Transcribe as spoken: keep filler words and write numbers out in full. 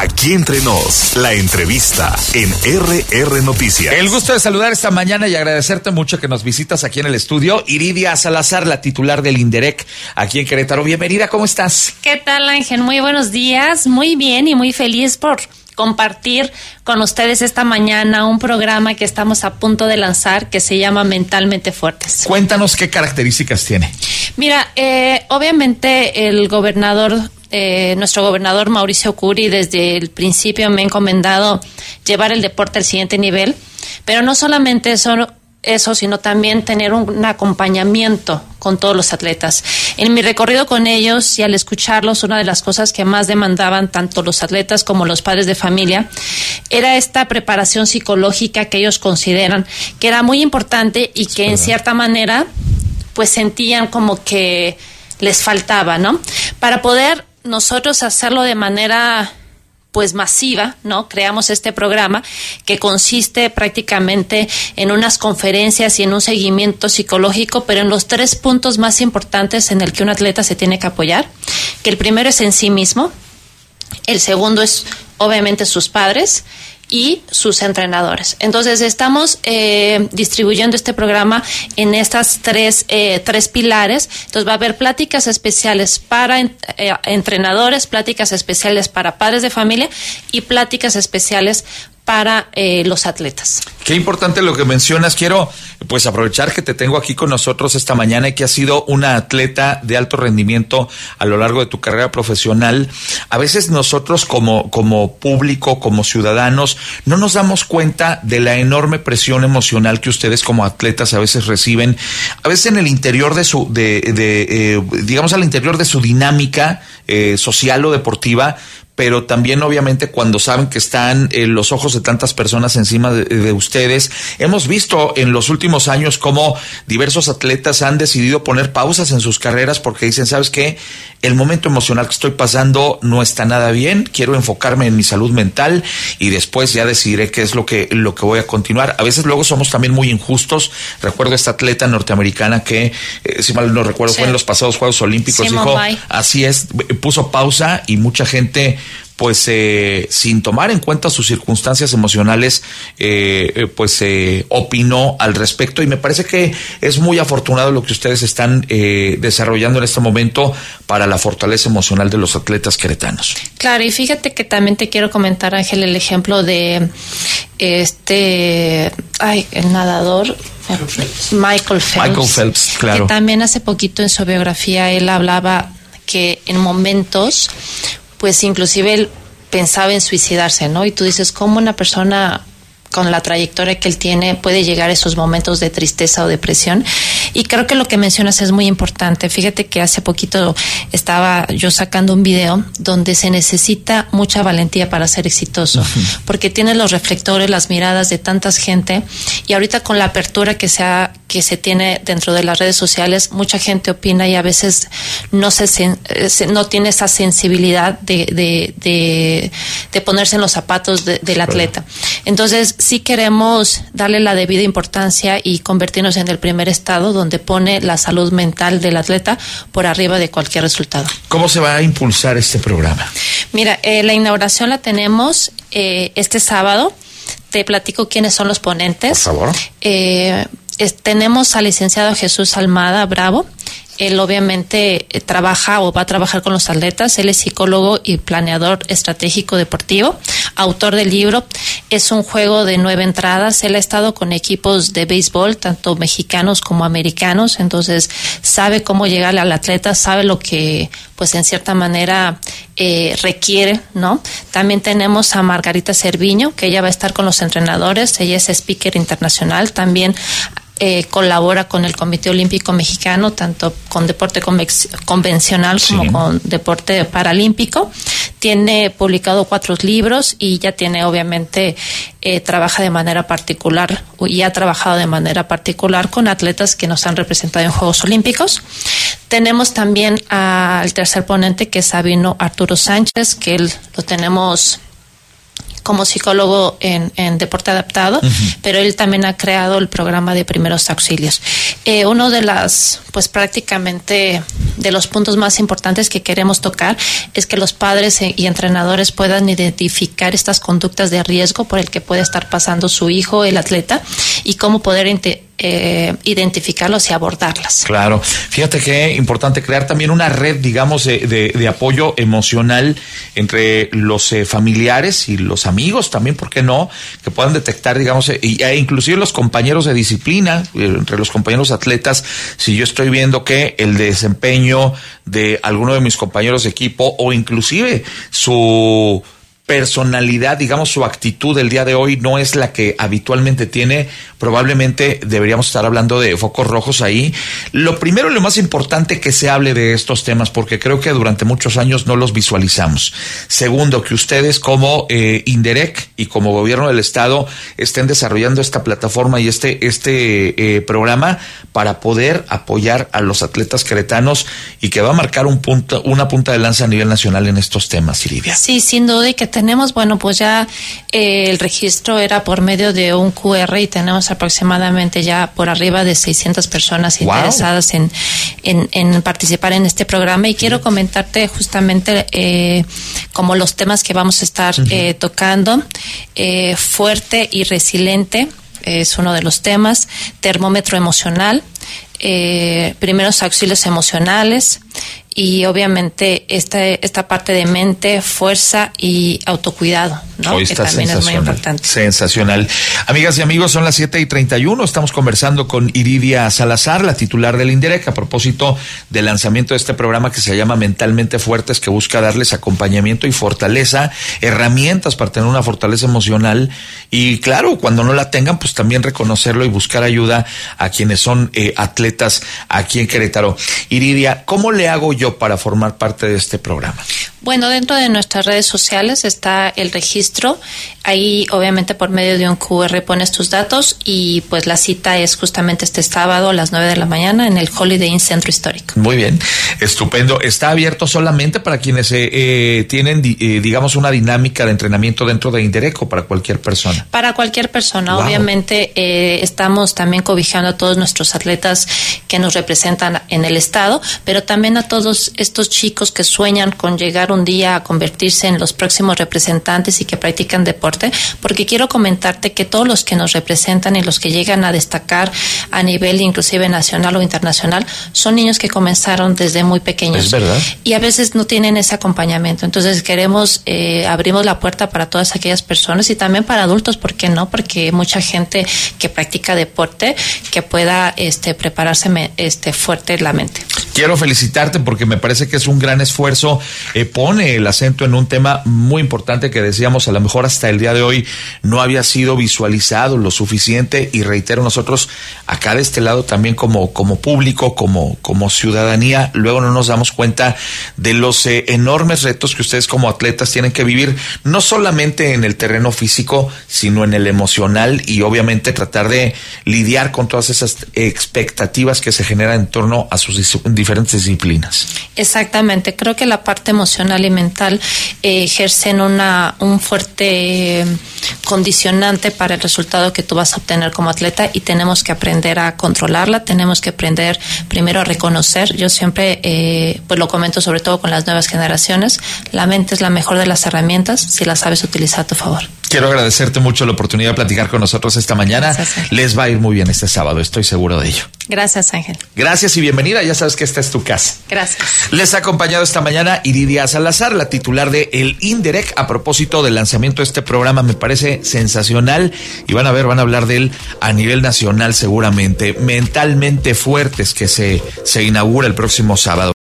Aquí entre nos, la entrevista en R R Noticias. El gusto de saludar esta mañana y agradecerte mucho que nos visitas aquí en el estudio. Iridia Salazar, la titular del INDEREC aquí en Querétaro. Bienvenida, ¿cómo estás? ¿Qué tal, Ángel? Muy buenos días, muy bien y muy feliz por compartir con ustedes esta mañana un programa que estamos a punto de lanzar que se llama Mentalmente Fuertes. Cuéntanos qué características tiene. Mira, eh, obviamente el gobernador, eh, nuestro gobernador Mauricio Curi, desde el principio me ha encomendado llevar el deporte al siguiente nivel, pero no solamente eso, eso sino también tener un, un acompañamiento con todos los atletas. En mi recorrido con ellos y al escucharlos, una de las cosas que más demandaban tanto los atletas como los padres de familia era esta preparación psicológica que ellos consideran que era muy importante y que en cierta manera pues sentían como que les faltaba, ¿no? Para poder nosotros hacerlo de manera pues masiva, ¿no? Creamos este programa que consiste prácticamente en unas conferencias y en un seguimiento psicológico, pero en los tres puntos más importantes en el que un atleta se tiene que apoyar, que el primero es en sí mismo, el segundo es obviamente sus padres y sus entrenadores. Entonces estamos eh, distribuyendo este programa en estas tres eh, tres pilares. Entonces va a haber pláticas especiales para eh, entrenadores, pláticas especiales para padres de familia y pláticas especiales para eh, los atletas. Qué importante lo que mencionas. Quiero pues aprovechar que te tengo aquí con nosotros esta mañana y que has sido una atleta de alto rendimiento a lo largo de tu carrera profesional. A veces nosotros como, como público, como ciudadanos, no nos damos cuenta de la enorme presión emocional que ustedes como atletas a veces reciben, a veces en el interior de su, de, de eh, digamos al interior de su dinámica eh, social o deportiva, pero también obviamente cuando saben que están eh, los ojos de tantas personas encima de, de ustedes. Hemos visto en los últimos años cómo diversos atletas han decidido poner pausas en sus carreras porque dicen, ¿sabes qué? El momento emocional que estoy pasando no está nada bien, quiero enfocarme en mi salud mental y después ya decidiré qué es lo que, lo que voy a continuar. A veces luego somos también muy injustos. Recuerdo esta atleta norteamericana que, eh, si mal no recuerdo, sí, fue en los pasados Juegos Olímpicos, Simone dijo, Bay. Así es, puso pausa y mucha gente pues eh, sin tomar en cuenta sus circunstancias emocionales, eh, pues eh, opinó al respecto, y me parece que es muy afortunado lo que ustedes están eh, desarrollando en este momento para la fortaleza emocional de los atletas queretanos. Claro, y fíjate que también te quiero comentar, Ángel, el ejemplo de este, ay, el nadador Michael Phelps. Michael Phelps, claro. Que también hace poquito en su biografía él hablaba que en momentos pues inclusive él pensaba en suicidarse, ¿no? Y tú dices, ¿cómo una persona con la trayectoria que él tiene puede llegar a esos momentos de tristeza o depresión? Y creo que lo que mencionas es muy importante. Fíjate que hace poquito estaba yo sacando un video donde se necesita mucha valentía para ser exitoso, uh-huh. porque tienes los reflectores, las miradas de tanta gente, y ahorita con la apertura que se ha, que se tiene dentro de las redes sociales, mucha gente opina y a veces no se, se no tiene esa sensibilidad de, de, de, de ponerse en los zapatos de, del atleta. Entonces sí queremos darle la debida importancia y convertirnos en el primer estado donde pone la salud mental del atleta por arriba de cualquier resultado. ¿Cómo se va a impulsar este programa? Mira, eh, la inauguración la tenemos eh, este sábado. Te platico quiénes son los ponentes. Por favor. Eh, es, tenemos al licenciado Jesús Almada Bravo. Él obviamente eh, trabaja o va a trabajar con los atletas. Él es psicólogo y planeador estratégico deportivo, autor del libro Es un juego de nueve entradas. Él ha estado con equipos de béisbol, tanto mexicanos como americanos, entonces sabe cómo llegarle al atleta, sabe lo que pues en cierta manera eh, requiere, ¿no? También tenemos a Margarita Cerviño, que ella va a estar con los entrenadores. Ella es speaker internacional, también Eh, colabora con el Comité Olímpico Mexicano, tanto con deporte convex- convencional como sí. con deporte paralímpico. Tiene publicado cuatro libros y ya tiene, obviamente, eh, trabaja de manera particular y ha trabajado de manera particular con atletas que nos han representado en Juegos Olímpicos. Tenemos también al tercer ponente, que es Sabino Arturo Sánchez, que él lo tenemos como psicólogo en, en deporte adaptado, uh-huh. pero él también ha creado el programa de primeros auxilios. Eh, uno de las, pues prácticamente de los puntos más importantes que queremos tocar es que los padres y entrenadores puedan identificar estas conductas de riesgo por el que puede estar pasando su hijo, el atleta, y cómo poder inte- Eh, identificarlos y abordarlas. Claro, fíjate que es importante crear también una red, digamos, de, de, de apoyo emocional entre los eh, familiares y los amigos también, ¿por qué no? Que puedan detectar, digamos, e, e inclusive los compañeros de disciplina, eh, entre los compañeros atletas, si yo estoy viendo que el desempeño de alguno de mis compañeros de equipo o inclusive su personalidad, digamos, su actitud del día de hoy no es la que habitualmente tiene, probablemente deberíamos estar hablando de focos rojos ahí. Lo primero y lo más importante que se hable de estos temas, porque creo que durante muchos años no los visualizamos. Segundo, que ustedes como eh, INDEREC y como gobierno del estado estén desarrollando esta plataforma y este, este eh, programa para poder apoyar a los atletas queretanos y que va a marcar un punto, una punta de lanza a nivel nacional en estos temas, Iridia. Sí, sin duda, y que tenemos, bueno, pues ya eh, el registro era por medio de un Q R y tenemos aproximadamente ya por arriba de seiscientas personas wow. interesadas en, en, en participar en este programa. Y quiero comentarte justamente eh, como los temas que vamos a estar uh-huh. eh, tocando. Eh, fuerte y resiliente es uno de los temas. Termómetro emocional. Eh, primeros auxilios emocionales. Y obviamente esta, esta parte de mente, fuerza y autocuidado, ¿no? Hoy que también es muy importante. Sensacional. Amigas y amigos, son las siete y treinta y uno. Estamos conversando con Iridia Salazar, la titular del INDEREC, a propósito del lanzamiento de este programa que se llama Mentalmente Fuertes, que busca darles acompañamiento y fortaleza, herramientas para tener una fortaleza emocional. Y claro, cuando no la tengan, pues también reconocerlo y buscar ayuda a quienes son eh, atletas aquí en Querétaro. Iridia, ¿cómo le hago yo para formar parte de este programa? Bueno, dentro de nuestras redes sociales está el registro. Ahí, obviamente, por medio de un Q R pones tus datos y pues la cita es justamente este sábado a las nueve de la mañana en el Holiday Inn Centro Histórico. Muy bien, estupendo. ¿Está abierto solamente para quienes eh, eh, tienen, eh, digamos, una dinámica de entrenamiento dentro de INDEREC o para cualquier persona? Para cualquier persona. Wow. Obviamente, eh, estamos también cobijando a todos nuestros atletas que nos representan en el estado, pero también a todos estos chicos que sueñan con llegar un día a convertirse en los próximos representantes y que practican deporte, porque quiero comentarte que todos los que nos representan y los que llegan a destacar a nivel inclusive nacional o internacional son niños que comenzaron desde muy pequeños. Es verdad. Y a veces no tienen ese acompañamiento. Entonces queremos, eh, abrimos la puerta para todas aquellas personas y también para adultos, ¿por qué no? Porque mucha gente que practica deporte que pueda este, prepararse este, fuerte la mente. Quiero felicitarte porque me parece que es un gran esfuerzo, eh, pone el acento en un tema muy importante que decíamos a lo mejor hasta el día de hoy no había sido visualizado lo suficiente y reitero, nosotros acá de este lado también como, como público, como, como ciudadanía, luego no nos damos cuenta de los eh, enormes retos que ustedes como atletas tienen que vivir, no solamente en el terreno físico, sino en el emocional y obviamente tratar de lidiar con todas esas expectativas que se generan en torno a sus diferentes disciplinas. Exactamente, creo que la parte emocional y mental eh, ejercen una un fuerte eh, condicionante para el resultado que tú vas a obtener como atleta y tenemos que aprender a controlarla, tenemos que aprender primero a reconocer. Yo siempre eh, pues lo comento sobre todo con las nuevas generaciones, la mente es la mejor de las herramientas si la sabes utilizar a tu favor. Quiero agradecerte mucho la oportunidad de platicar con nosotros esta mañana. Gracias, les va a ir muy bien este sábado, estoy seguro de ello. Gracias, Ángel. Gracias y bienvenida, ya sabes que esta es tu casa. Gracias. Les ha acompañado esta mañana Iridia Salazar, la titular de el INDEREC, a propósito del lanzamiento de este programa. Me parece sensacional y van a ver, van a hablar de él a nivel nacional seguramente. Mentalmente Fuertes, que se, se inaugura el próximo sábado.